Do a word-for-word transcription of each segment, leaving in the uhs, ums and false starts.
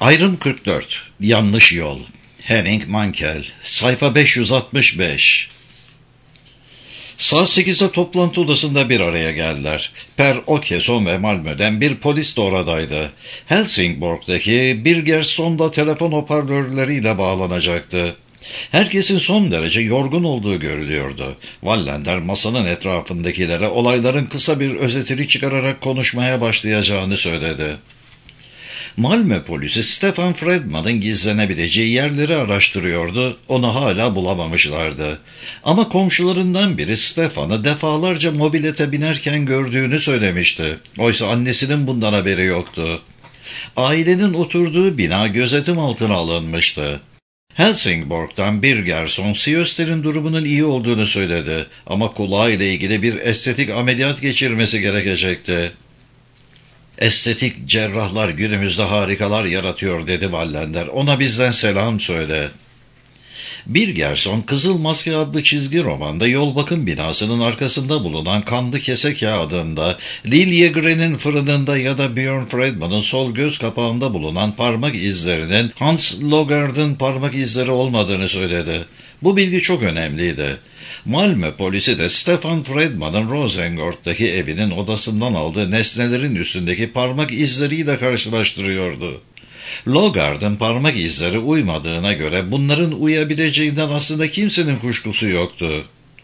Ayrım kırk dört. Yanlış yol. Henning Mankell. Sayfa beş yüz altmış beş. Saat sekizde toplantı odasında bir araya geldiler. Per Åkesson ve Malmö'den bir polis de oradaydı. Helsingborg'daki Birgersson da telefon hoparlörleriyle bağlanacaktı. Herkesin son derece yorgun olduğu görülüyordu. Wallander masanın etrafındakilere olayların kısa bir özetini çıkararak konuşmaya başlayacağını söyledi. Malmö polisi Stefan Fredman'ın gizlenebileceği yerleri araştırıyordu, onu hala bulamamışlardı. Ama komşularından biri Stefan'ı defalarca mobilete binerken gördüğünü söylemişti. Oysa annesinin bundan haberi yoktu. Ailenin oturduğu bina gözetim altına alınmıştı. Helsingborg'dan Birgersson, Siöster'in durumunun iyi olduğunu söyledi ama kulağıyla ilgili bir estetik ameliyat geçirmesi gerekecekti. Estetik cerrahlar günümüzde harikalar yaratıyor dedi Wallander. Ona bizden selam söyle. Birgersson, Kızıl Maske adlı çizgi romanda yol bakım binasının arkasında bulunan kanlı kese kağıdında, Liljegren'in fırınında ya da Björn Fredman'ın sol göz kapağında bulunan parmak izlerinin Hans Logard'ın parmak izleri olmadığını söyledi. Bu bilgi çok önemliydi. Malmö polisi de Stefan Fredman'ın Rosengård'daki evinin odasından aldığı nesnelerin üstündeki parmak izleriyle karşılaştırıyordu. Logard'ın parmak izleri uymadığına göre bunların uyabileceğinden aslında kimsenin kuşkusu yoktu.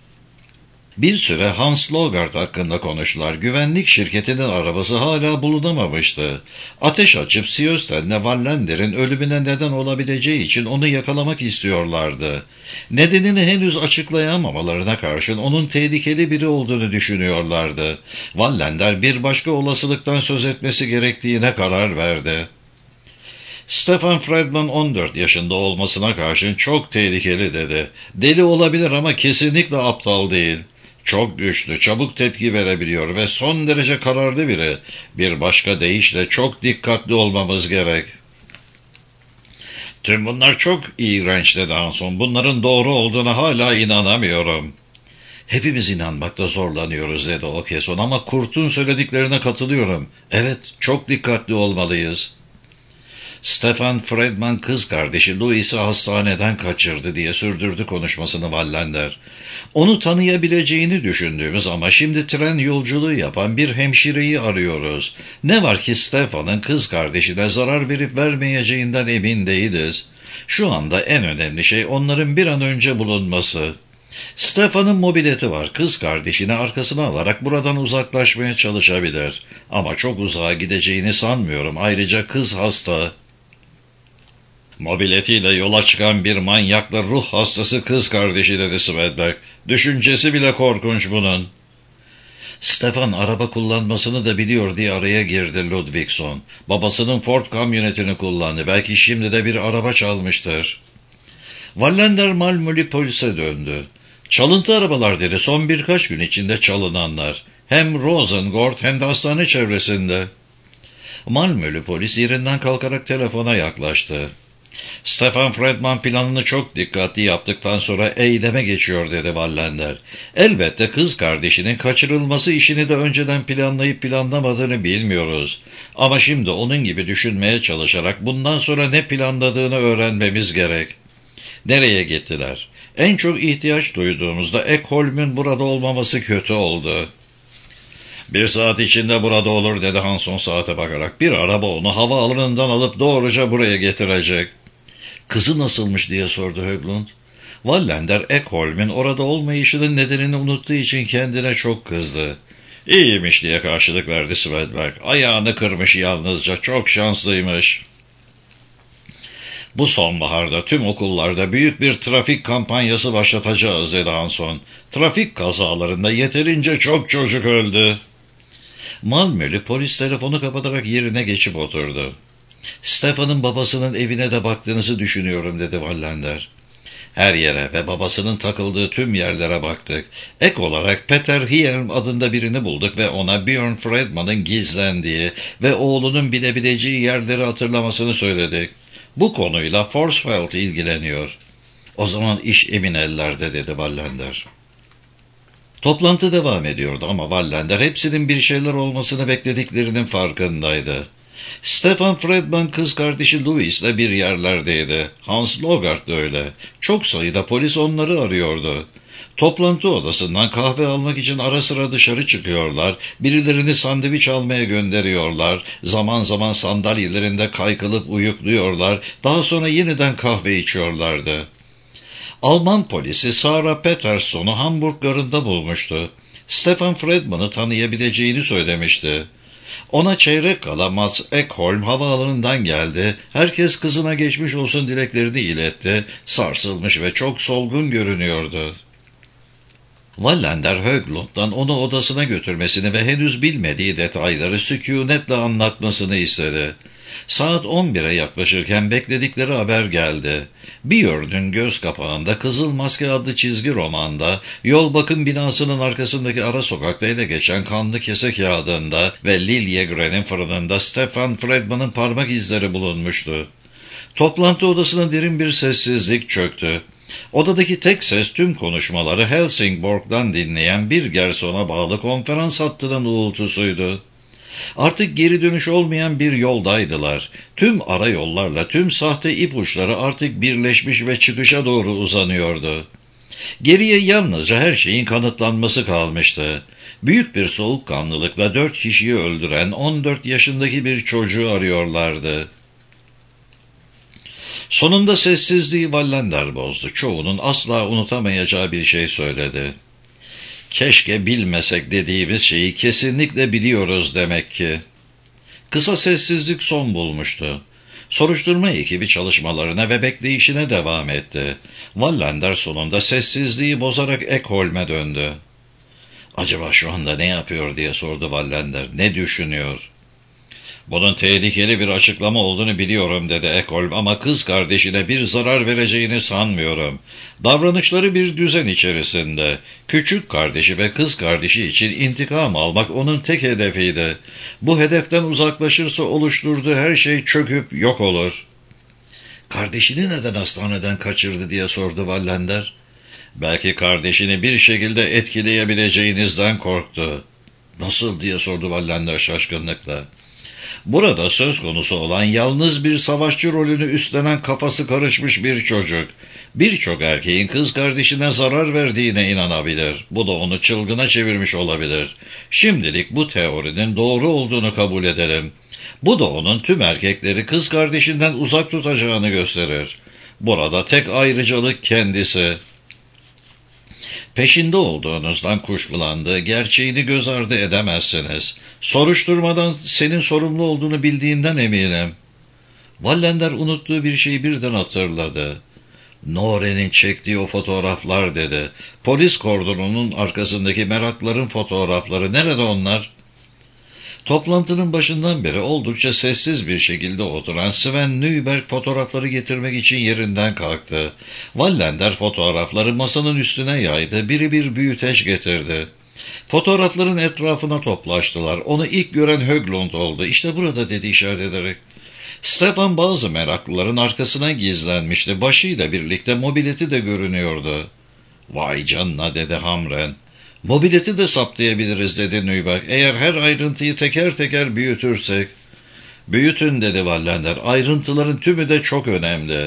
Bir süre Hans Logard hakkında konuştular. Güvenlik şirketinin arabası hala bulunamamıştı. Ateş açıp Siösten'le Wallander'in ölümüne neden olabileceği için onu yakalamak istiyorlardı. Nedenini henüz açıklayamamalarına karşın onun tehlikeli biri olduğunu düşünüyorlardı. Wallander bir başka olasılıktan söz etmesi gerektiğine karar verdi. Stefan Fredman on dört yaşında olmasına karşın çok tehlikeli dedi. Deli olabilir ama kesinlikle aptal değil. Çok güçlü, çabuk tepki verebiliyor ve son derece kararlı biri. Bir başka deyişle çok dikkatli olmamız gerek. Tüm bunlar çok iğrenç dedi Hanson. Bunların doğru olduğuna hala inanamıyorum. Hepimiz inanmakta zorlanıyoruz dedi Åkesson ama Kurt'un söylediklerine katılıyorum. Evet, çok dikkatli olmalıyız. Stefan Fredman kız kardeşi Louis'i hastaneden kaçırdı diye sürdürdü konuşmasını Wallander. Onu tanıyabileceğini düşündüğümüz ama şimdi tren yolculuğu yapan bir hemşireyi arıyoruz. Ne var ki Stefan'ın kız kardeşine zarar verip vermeyeceğinden emin değiliz. Şu anda en önemli şey onların bir an önce bulunması. Stefan'ın mobileti var. Kız kardeşini arkasına alarak buradan uzaklaşmaya çalışabilir. Ama çok uzağa gideceğini sanmıyorum. Ayrıca kız hasta. Mobiletiyle yola çıkan bir manyakla ruh hastası kız kardeşi dedi Svedberg. Düşüncesi bile korkunç bunun. Stefan araba kullanmasını da biliyor diye araya girdi Ludvigsson. Babasının Ford kamyonetini kullandı. Belki şimdi de bir araba çalmıştır. Wallander Malmö'lü polise döndü. Çalıntı arabalar dedi. Son birkaç gün içinde çalınanlar. Hem Rosengård hem de hastane çevresinde. Malmö'lü polis yerinden kalkarak telefona yaklaştı. Stefan Fredman planını çok dikkatli yaptıktan sonra eyleme geçiyor dedi Wallander. Elbette kız kardeşinin kaçırılması işini de önceden planlayıp planlamadığını bilmiyoruz. Ama şimdi onun gibi düşünmeye çalışarak bundan sonra ne planladığını öğrenmemiz gerek. Nereye gittiler? En çok ihtiyaç duyduğumuzda Ekholm'ün burada olmaması kötü oldu. Bir saat içinde burada olur dedi Hanson saate bakarak. Bir araba onu havaalanından alıp doğruca buraya getirecek. Kızı nasılmış diye sordu Höglund. Wallander Ekholm'ün orada olmayışının nedenini unuttuğu için kendine çok kızdı. İyiymiş diye karşılık verdi Svedberg. Ayağını kırmış yalnızca, çok şanslıymış. Bu sonbaharda tüm okullarda büyük bir trafik kampanyası başlatacağız dedi Hanson. Trafik kazalarında yeterince çok çocuk öldü. Malmö'lü polis telefonu kapatarak yerine geçip oturdu. Stefan'ın babasının evine de baktığınızı düşünüyorum dedi Wallander. Her yere ve babasının takıldığı tüm yerlere baktık. Ek olarak Peter Hierm adında birini bulduk ve ona Björn Fredman'ın gizlendiği ve oğlunun bilebileceği yerleri hatırlamasını söyledik. Bu konuyla Forsfeld ilgileniyor. O zaman iş emin ellerde dedi Wallander. Toplantı devam ediyordu ama Wallander hepsinin bir şeyler olmasını beklediklerinin farkındaydı. Stefan Fredman kız kardeşi Louis'le bir yerlerdeydi. Hans Logart da öyle. Çok sayıda polis onları arıyordu. Toplantı odasından kahve almak için ara sıra dışarı çıkıyorlar, birilerini sandviç almaya gönderiyorlar, zaman zaman sandalyelerinde kaykılıp uyukluyorlar, daha sonra yeniden kahve içiyorlardı. Alman polisi Sarah Peterson'u Hamburg garında bulmuştu. Stefan Fredman'ı tanıyabileceğini söylemişti. Ona çeyrek kala Mats Ekholm havaalanından geldi. Herkes kızına geçmiş olsun dileklerini iletti. Sarsılmış ve çok solgun görünüyordu. Wallander Höglund'dan onu odasına götürmesini ve henüz bilmediği detayları sükunetle anlatmasını istedi. Saat on bire yaklaşırken bekledikleri haber geldi. Björn'ün göz kapağında Kızıl Maske adlı çizgi romanda, yol bakım binasının arkasındaki ara sokakta ele geçen kanlı kese kağıdında ve Liljegren'in fırınında Stefan Fredman'ın parmak izleri bulunmuştu. Toplantı odasına derin bir sessizlik çöktü. Odadaki tek ses tüm konuşmaları Helsingborg'dan dinleyen bir garsona bağlı konferans hattının uğultusuydu. Artık geri dönüş olmayan bir yoldaydılar. Tüm ara yollarla tüm sahte ipuçları artık birleşmiş ve çıkışa doğru uzanıyordu. Geriye yalnızca her şeyin kanıtlanması kalmıştı. Büyük bir soğukkanlılıkla dört kişiyi öldüren on dört yaşındaki bir çocuğu arıyorlardı. Sonunda sessizliği Wallander bozdu. Çoğunun asla unutamayacağı bir şey söyledi. Keşke bilmesek dediğimiz şeyi kesinlikle biliyoruz demek ki. Kısa sessizlik son bulmuştu. Soruşturma ekibi çalışmalarına ve bekleyişine devam etti. Wallander sonunda sessizliği bozarak Ekholm'e döndü. "Acaba şu anda ne yapıyor?" diye sordu Wallander. "Ne düşünüyor?" "Bunun tehlikeli bir açıklama olduğunu biliyorum," dedi Ekholm, "ama kız kardeşine bir zarar vereceğini sanmıyorum. Davranışları bir düzen içerisinde. Küçük kardeşi ve kız kardeşi için intikam almak onun tek hedefiydi. Bu hedeften uzaklaşırsa oluşturduğu her şey çöküp yok olur." "Kardeşini neden hastaneden kaçırdı?" diye sordu Wallander. "Belki kardeşini bir şekilde etkileyebileceğinizden korktu." "Nasıl?" diye sordu Wallander şaşkınlıkla. "Burada söz konusu olan yalnız bir savaşçı rolünü üstlenen kafası karışmış bir çocuk. Birçok erkeğin kız kardeşine zarar verdiğine inanabilir. Bu da onu çılgına çevirmiş olabilir. Şimdilik bu teorinin doğru olduğunu kabul edelim. Bu da onun tüm erkekleri kız kardeşinden uzak tutacağını gösterir. Burada tek ayrıcalık kendisi. Peşinde olduğunuzdan kuşkulandı, gerçeğini göz ardı edemezsiniz. Soruşturmadan senin sorumlu olduğunu bildiğinden eminim." Wallander unuttuğu bir şeyi birden hatırladı. "Nore'nin çektiği o fotoğraflar," dedi. "Polis kordonunun arkasındaki merakların fotoğrafları. Nerede onlar?" Toplantının başından beri oldukça sessiz bir şekilde oturan Sven Nyberg fotoğrafları getirmek için yerinden kalktı. Wallander fotoğrafları masanın üstüne yaydı, biri bir büyüteç getirdi. Fotoğrafların etrafına toplaştılar. Onu ilk gören Höglund oldu. "İşte burada," dedi işaret ederek. Stefan bazı meraklıların arkasına gizlenmişti. Başıyla birlikte mobileti de görünüyordu. "Vay canına," dedi Hamren. "Mobileti de saptayabiliriz," dedi Nyberg. "Eğer her ayrıntıyı teker teker büyütürsek." "Büyütün," dedi Wallander. "Ayrıntıların tümü de çok önemli."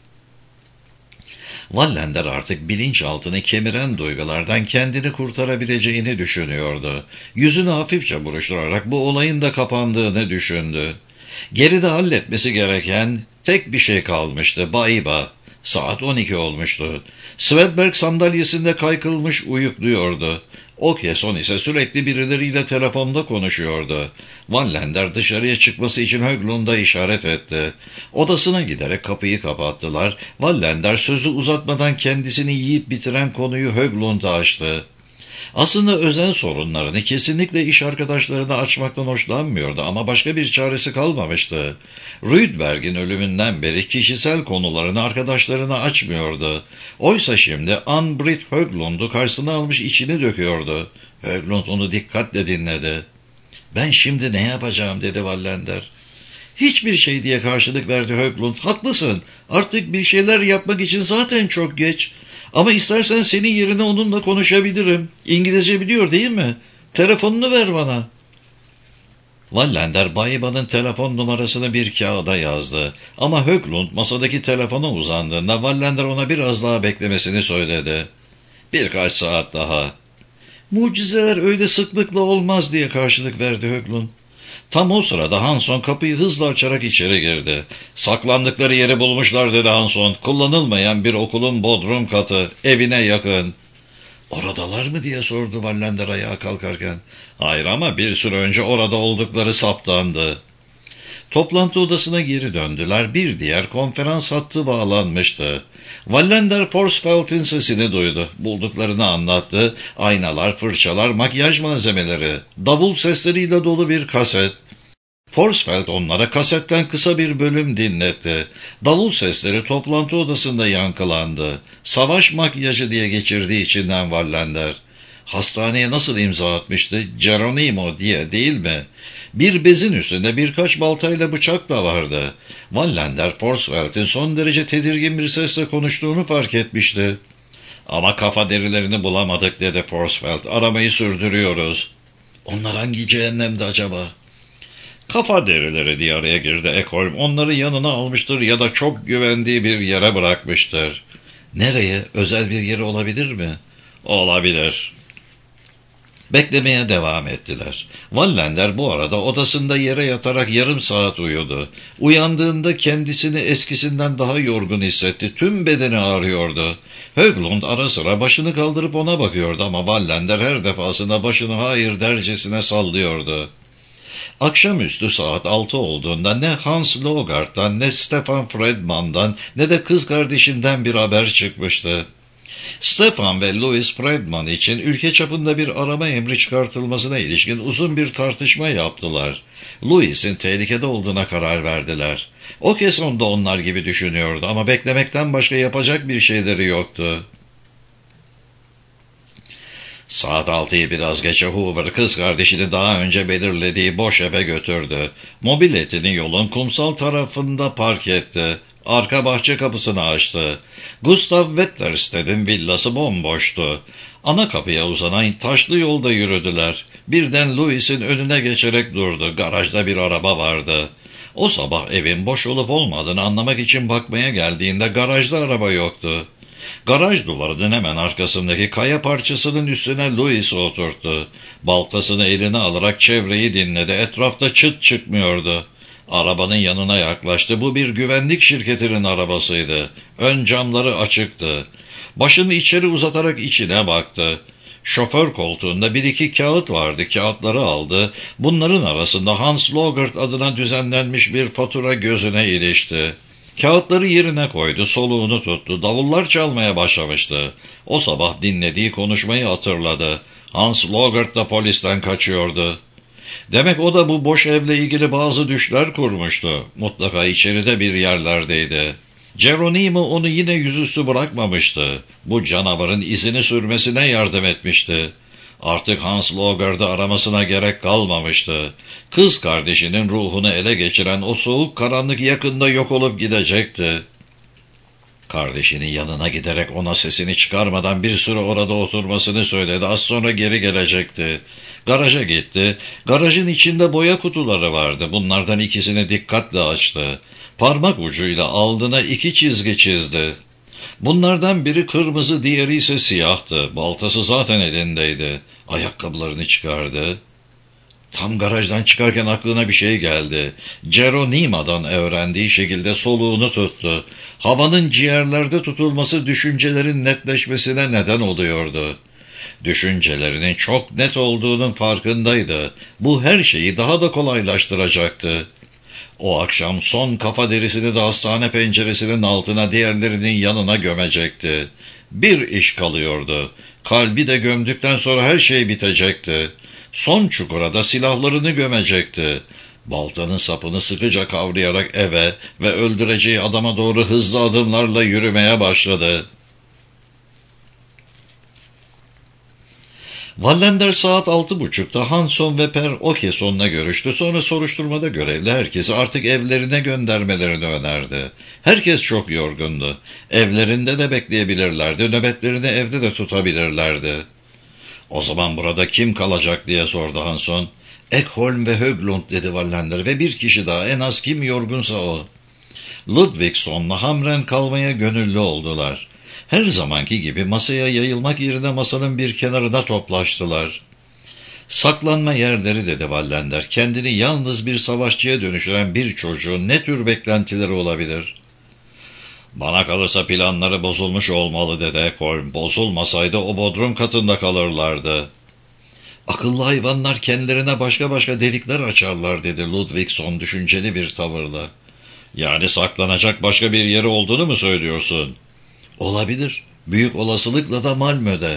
Wallander artık bilinçaltını kemiren duygulardan kendini kurtarabileceğini düşünüyordu. Yüzünü hafifçe buruşturarak bu olayın da kapandığını düşündü. Geride halletmesi gereken tek bir şey kalmıştı: Baiba. Saat on iki olmuştu. Svedberg sandalyesinde kaykılmış uyukluyordu. Åkesson ise sürekli birileriyle telefonda konuşuyordu. Wallander dışarıya çıkması için Höglund'a işaret etti. Odasına giderek kapıyı kapattılar. Wallander sözü uzatmadan kendisini yiyip bitiren konuyu Höglund'a açtı. Aslında özel sorunlarını kesinlikle iş arkadaşlarına açmaktan hoşlanmıyordu ama başka bir çaresi kalmamıştı. Rydberg'in ölümünden beri kişisel konularını arkadaşlarına açmıyordu. Oysa şimdi Ann-Britt Höglund'u karşısına almış içini döküyordu. Höglund onu dikkatle dinledi. "Ben şimdi ne yapacağım?" dedi Wallander. "Hiçbir şey," diye karşılık verdi Höglund. "Haklısın. Artık bir şeyler yapmak için zaten çok geç. Ama istersen senin yerine onunla konuşabilirim. İngilizce biliyor değil mi? Telefonunu ver bana." Wallander Bayban'ın telefon numarasını bir kağıda yazdı. Ama Höglund masadaki telefona uzandığında Wallander ona biraz daha beklemesini söyledi. Birkaç saat daha. Mucizeler öyle sıklıkla olmaz diye karşılık verdi Höglund. Tam o sırada Hanson kapıyı hızla açarak içeri girdi. Saklandıkları yeri bulmuşlar dedi Hanson. Kullanılmayan bir okulun bodrum katı, evine yakın. Oradalar mı diye sordu Wallander ayağa kalkarken. Hayır ama bir süre önce orada oldukları saptandı. Toplantı odasına geri döndüler. Bir diğer konferans hattı bağlanmıştı. Wallander Forsfeld'in sesini duydu. Bulduklarını anlattı. Aynalar, fırçalar, makyaj malzemeleri, davul sesleriyle dolu bir kaset. Forsfeld onlara kasetten kısa bir bölüm dinletti. Davul sesleri toplantı odasında yankılandı. Savaş makyajı diye geçirdiği içinden Wallander. Hastaneye nasıl imza atmıştı? Geronimo diye değil mi? Bir bezin üstünde birkaç baltayla bıçak da vardı. Wallander, Forsfeld'in son derece tedirgin bir sesle konuştuğunu fark etmişti. Ama kafa derilerini bulamadık dedi Forsfeld. Aramayı sürdürüyoruz. Onlar hangi cehennemde acaba? Kafa derileri diye araya girdi Ekholm. Onları yanına almıştır ya da çok güvendiği bir yere bırakmıştır. Nereye? Özel bir yeri olabilir mi? Olabilir. Beklemeye devam ettiler. Wallander bu arada odasında yere yatarak yarım saat uyudu. Uyandığında kendisini eskisinden daha yorgun hissetti. Tüm bedeni ağrıyordu. Höglund ara sıra başını kaldırıp ona bakıyordu ama Wallander her defasında başını hayır dercesine sallıyordu. Akşamüstü saat altı olduğunda ne Hans Logart'tan ne Stefan Fredman'dan ne de kız kardeşinden bir haber çıkmıştı. Stefan ve Louis Fredman için ülke çapında bir arama emri çıkartılmasına ilişkin uzun bir tartışma yaptılar. Louis'in tehlikede olduğuna karar verdiler. O kez onda onlar gibi düşünüyordu ama beklemekten başka yapacak bir şeyleri yoktu. Saat altıyı biraz geçe Hoover kız kardeşini daha önce belirlediği boş eve götürdü. Mobiletini yolun kumsal tarafında park etti. Arka bahçe kapısını açtı. Gustav Wettersted'in villası bomboştu. Ana kapıya uzanan taşlı yolda yürüdüler. Birden Louis'in önüne geçerek durdu. Garajda bir araba vardı. O sabah evin boş olup olmadığını anlamak için bakmaya geldiğinde garajda araba yoktu. Garaj duvarının hemen arkasındaki kaya parçasının üstüne Louis'i oturttu. Baltasını eline alarak çevreyi dinledi. Etrafta çıt çıkmıyordu. Arabanın yanına yaklaştı. Bu bir güvenlik şirketinin arabasıydı. Ön camları açıktı. Başını içeri uzatarak içine baktı. Şoför koltuğunda bir iki kağıt vardı. Kağıtları aldı. Bunların arasında Hans Logart adına düzenlenmiş bir fatura gözüne ilişti. Kağıtları yerine koydu, soluğunu tuttu. Davullar çalmaya başlamıştı. O sabah dinlediği konuşmayı hatırladı. Hans Logart da polisten kaçıyordu. Demek o da bu boş evle ilgili bazı düşler kurmuştu. Mutlaka içeride bir yerlerdeydi. Geronimo onu yine yüzüstü bırakmamıştı. Bu canavarın izini sürmesine yardım etmişti. Artık Hans Logart'ı aramasına gerek kalmamıştı. Kız kardeşinin ruhunu ele geçiren o soğuk karanlık yakında yok olup gidecekti. Kardeşinin yanına giderek ona sesini çıkarmadan bir süre orada oturmasını söyledi. Az sonra geri gelecekti. Garaja gitti. Garajın içinde boya kutuları vardı. Bunlardan ikisini dikkatle açtı. Parmak ucuyla alnına iki çizgi çizdi. Bunlardan biri kırmızı, diğeri ise siyahtı. Baltası zaten elindeydi. Ayakkabılarını çıkardı. Tam garajdan çıkarken aklına bir şey geldi. Geronimo'dan öğrendiği şekilde soluğunu tuttu. Havanın ciğerlerde tutulması düşüncelerin netleşmesine neden oluyordu. Düşüncelerinin çok net olduğunun farkındaydı. Bu her şeyi daha da kolaylaştıracaktı. O akşam son kafa derisini de hastane penceresinin altına diğerlerinin yanına gömecekti. Bir iş kalıyordu. Kalbi de gömdükten sonra her şey bitecekti. Son çukura da silahlarını gömecekti. Baltanın sapını sıkıca kavrayarak eve ve öldüreceği adama doğru hızlı adımlarla yürümeye başladı. Wallander saat altı buçukta Hanson ve Per Okeson'la görüştü. Sonra soruşturmada görevli herkesi artık evlerine göndermelerini önerdi. Herkes çok yorgundu. Evlerinde de bekleyebilirlerdi. Nöbetlerini evde de tutabilirlerdi. O zaman burada kim kalacak diye sordu Hanson. Ekholm ve Höglund dedi Wallander ve bir kişi daha, en az kim yorgunsa o. Ludvigson'la Hamren kalmaya gönüllü oldular. Her zamanki gibi masaya yayılmak yerine masanın bir kenarına toplaştılar. Saklanma yerleri dedi Wallander. Kendini yalnız bir savaşçıya dönüştüren bir çocuğun ne tür beklentileri olabilir? Bana kalırsa planları bozulmuş olmalı dedi Ekholm. Bozulmasaydı o bodrum katında kalırlardı. Akıllı hayvanlar kendilerine başka başka delikler açarlar dedi Ludvigson düşünceli bir tavırla. Yani saklanacak başka bir yeri olduğunu mu söylüyorsun? Olabilir. Büyük olasılıkla da Malmö'de.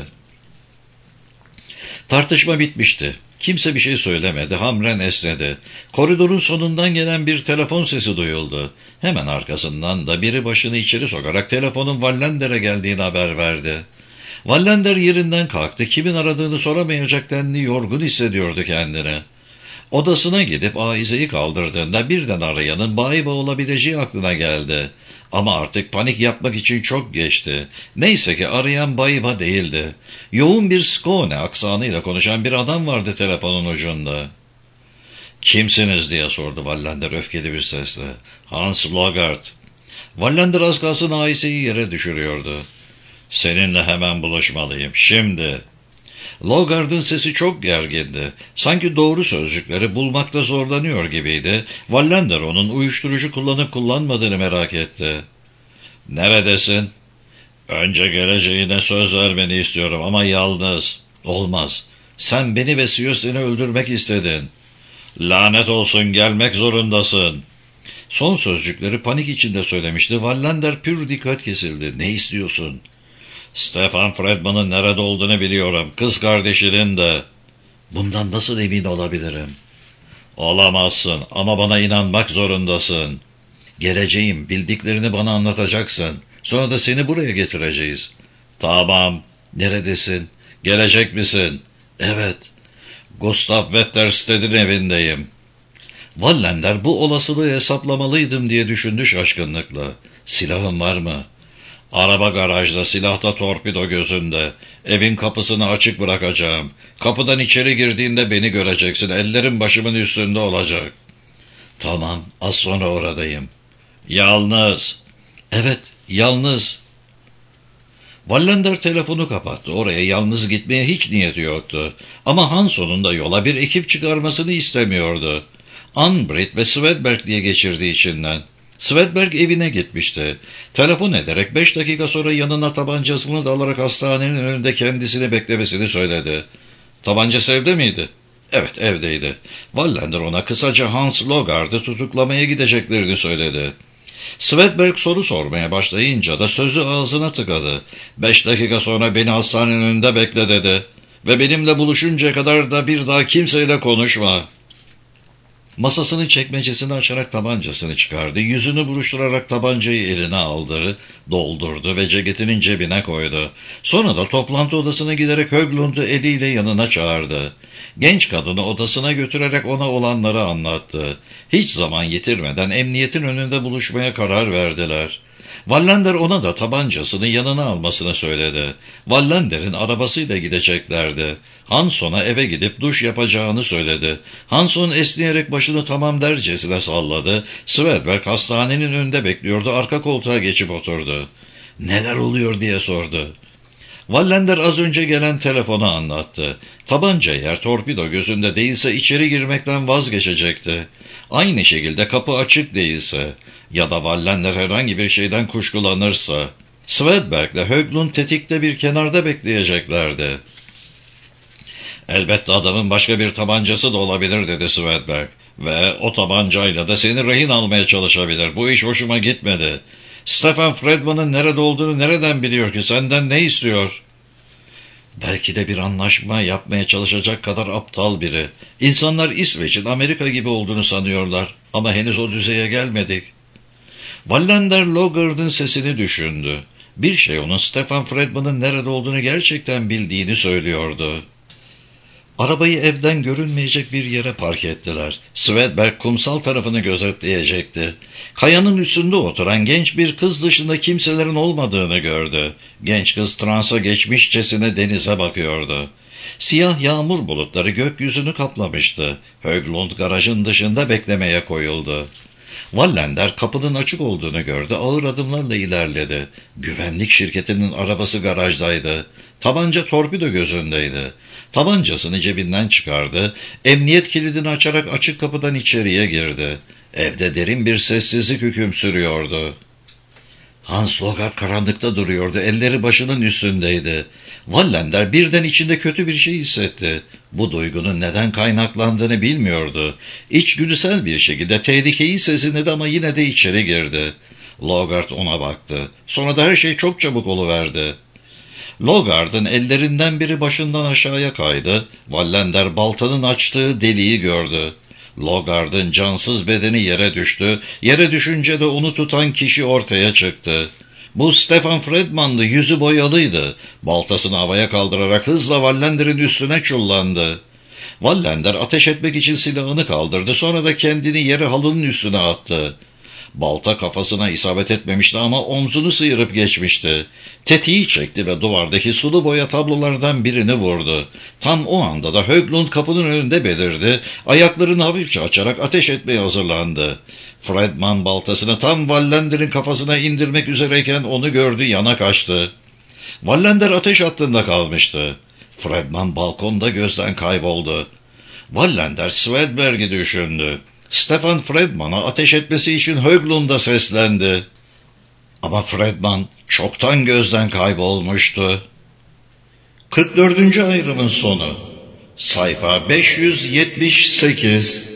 Tartışma bitmişti. Kimse bir şey söylemedi. Hamren esnedi. Koridorun sonundan gelen bir telefon sesi duyuldu. Hemen arkasından da biri başını içeri sokarak telefonun Wallander'e geldiğini haber verdi. Wallander yerinden kalktı. Kimin aradığını soramayacak denli yorgun hissediyordu kendini. Odasına gidip ahizeyi kaldırdığında birden arayanın Bayba olabileceği aklına geldi. Ama artık panik yapmak için çok geçti. Neyse ki arayan Bayba değildi. Yoğun bir Skåne aksanıyla konuşan bir adam vardı telefonun ucunda. "Kimsiniz?" diye sordu Wallander öfkeli bir sesle. "Hans Logart." Wallander az kalsın ahizeyi yere düşürüyordu. "Seninle hemen buluşmalıyım. Şimdi." Logard'ın sesi çok gergindi. Sanki doğru sözcükleri bulmakta zorlanıyor gibiydi. Wallander onun uyuşturucu kullanıp kullanmadığını merak etti. "Neredesin?" "Önce geleceğine söz vermeni istiyorum ama yalnız." "Olmaz. Sen beni ve Siyos'ini öldürmek istedin." "Lanet olsun, gelmek zorundasın." Son sözcükleri panik içinde söylemişti. Wallander pür dikkat kesildi. "Ne istiyorsun?" "Stefan Fredman'ın nerede olduğunu biliyorum. Kız kardeşinin de." "Bundan nasıl emin olabilirim?" "Olamazsın ama bana inanmak zorundasın." "Geleceğim. Bildiklerini bana anlatacaksın. Sonra da seni buraya getireceğiz." "Tamam." "Neredesin?" "Gelecek misin?" "Evet." "Gustav Wettersted'in evindeyim." Wallander bu olasılığı hesaplamalıydım diye düşündü şaşkınlıkla. "Silahın var mı?" "Araba garajda, silahta torpido gözünde. Evin kapısını açık bırakacağım. Kapıdan içeri girdiğinde beni göreceksin. Ellerim başımın üstünde olacak." "Tamam, az sonra oradayım." "Yalnız." "Evet, yalnız." Wallander telefonu kapattı. Oraya yalnız gitmeye hiç niyeti yoktu. Ama Hansson'un da yola bir ekip çıkarmasını istemiyordu. Ann-Britt ve Swedberg diye geçirdi içinden. Swedberg evine gitmişti. Telefon ederek beş dakika sonra yanına tabancasını da alarak hastanenin önünde kendisini beklemesini söyledi. "Tabancası evde miydi?" "Evet, evdeydi." Wallander ona kısaca Hans Logard'ı tutuklamaya gideceklerini söyledi. Swedberg soru sormaya başlayınca da sözü ağzına tıkadı. "Beş dakika sonra beni hastanenin önünde bekle" dedi. "Ve benimle buluşuncaya kadar da bir daha kimseyle konuşma." Masasının çekmecesini açarak tabancasını çıkardı. Yüzünü buruşturarak tabancayı eline aldı, doldurdu ve ceketinin cebine koydu. Sonra da toplantı odasına giderek Höglund'u eliyle yanına çağırdı. Genç kadını odasına götürerek ona olanları anlattı. Hiç zaman yitirmeden emniyetin önünde buluşmaya karar verdiler. Wallander ona da tabancasını yanına almasını söyledi. Wallander'in arabasıyla gideceklerdi. Hansson'a eve gidip duş yapacağını söyledi. Hansson esneyerek başını tamam dercesine salladı. Swedberg hastanenin önünde bekliyordu. Arka koltuğa geçip oturdu. "Neler oluyor?" diye sordu. Wallander az önce gelen telefonu anlattı. Tabanca yer torpido gözünde değilse içeri girmekten vazgeçecekti. Aynı şekilde kapı açık değilse ya da Wallander herhangi bir şeyden kuşkulanırsa Swedberg ile Höglund tetikte bir kenarda bekleyeceklerdi. "Elbette adamın başka bir tabancası da olabilir" dedi Swedberg. "Ve o tabancayla da seni rehin almaya çalışabilir. Bu iş hoşuma gitmedi. Stefan Fredman'ın nerede olduğunu nereden biliyor ki? Senden ne istiyor?" "Belki de bir anlaşma yapmaya çalışacak kadar aptal biri. İnsanlar İsveç'in Amerika gibi olduğunu sanıyorlar. Ama henüz o düzeye gelmedik." Wallander Logard'ın sesini düşündü. Bir şey onun Stefan Fredman'ın nerede olduğunu gerçekten bildiğini söylüyordu. Arabayı evden görünmeyecek bir yere park ettiler. Swedberg kumsal tarafını gözetleyecekti. Kayanın üstünde oturan genç bir kız dışında kimselerin olmadığını gördü. Genç kız transa geçmişçesine denize bakıyordu. Siyah yağmur bulutları gökyüzünü kaplamıştı. Höglund garajın dışında beklemeye koyuldu. Wallander kapının açık olduğunu gördü, ağır adımlarla ilerledi. Güvenlik şirketinin arabası garajdaydı. Tabanca torpido gözündeydi. Tabancasını cebinden çıkardı, emniyet kilidini açarak açık kapıdan içeriye girdi. Evde derin bir sessizlik hüküm sürüyordu. Hans Logart karanlıkta duruyordu, elleri başının üstündeydi. Wallander birden içinde kötü bir şey hissetti. Bu duygunun neden kaynaklandığını bilmiyordu. İçgüdüsel bir şekilde tehlikeyi sezinledi ama yine de içeri girdi. Logart ona baktı. Sonra da her şey çok çabuk oluverdi. Logart'ın ellerinden biri başından aşağıya kaydı. Wallander baltanın açtığı deliği gördü. Logart'ın cansız bedeni yere düştü. Yere düşünce de onu tutan kişi ortaya çıktı. Bu Stefan Fredman'dı, yüzü boyalıydı. Baltasını havaya kaldırarak hızla Wallander'in üstüne çullandı. Wallander ateş etmek için silahını kaldırdı, sonra da kendini yere halının üstüne attı. Balta kafasına isabet etmemişti ama omzunu sıyırıp geçmişti. Tetiği çekti ve duvardaki sulu boya tablolardan birini vurdu. Tam o anda da Höglund kapının önünde belirdi. Ayaklarını hafifçe açarak ateş etmeye hazırlandı. Fredman baltasını tam Wallander'in kafasına indirmek üzereyken onu gördü, yana kaçtı. Wallander ateş hattında kalmıştı. Fredman balkonda gözden kayboldu. Wallander Swedberg'i düşündü. Stefan Fredman'a ateş etmesi için Höglund'a seslendi. Ama Fredman çoktan gözden kaybolmuştu. kırk dördüncü ayrımın sonu. Sayfa beş yüz yetmiş sekiz.